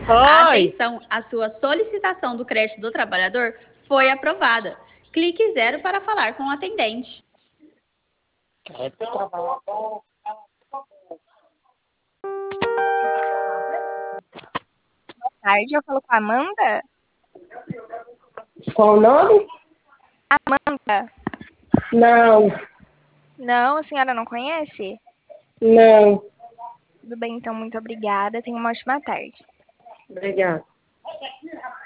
Oi. Atenção, a sua solicitação do crédito do trabalhador foi aprovada. Clique 0 para falar com o atendente. Tarde, eu falo com a Amanda? Qual o nome? Amanda. Não, Não, a senhora não conhece? não. Tudo bem, então, muito obrigada. Tenha uma ótima tarde. Obrigada.